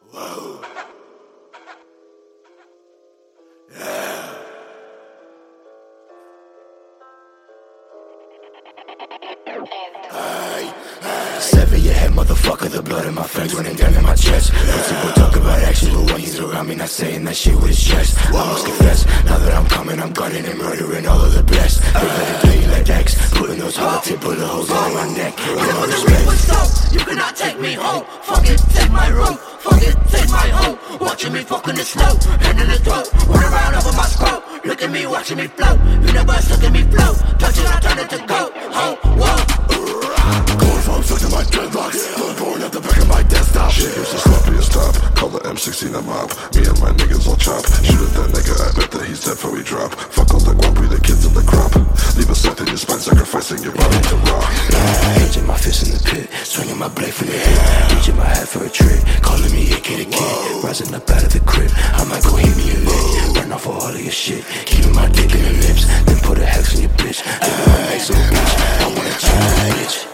Whoa. Yeah. Sever your head, motherfucker, the blood in my fangs running down in my chest. Most people talk about action, but when he's around me, not saying that shit with his chest. I must confess, now that I'm coming, I'm gunning and murdering all of the best. They better play like X, putting those hard tip bullet holes on my neck. Get no respect. You cannot take me home. Fuck it, take my room. Fuck it, take my home. Watching me fucking the snow, hand in the throat, run around over my scroll. Look at me, watching me flow. Universe, look at me flow. Touch it, I turn it to gold. Oh, whoa. Going from stuck to my dreadlocks, pouring at the back of my desktop. Shit used to sloppy as stop. Call the M16 a mob. Me and my niggas all chop. Shoot at that nigga, I bet that he's dead before we drop. Fuck all the guap, we the kids in the crop. Leave a sight in your spine, sacrificing your body to rock. Edging my fist in the pit, swinging my blade from the hip, reaching my hat for a trick, calling me AK the kid, rising up out of the crib. I might go hit me a lick, run off for all of your shit, keeping my dick in the lips, then put a hex in your bitch, living my next little bitch. I wanna change my bitch.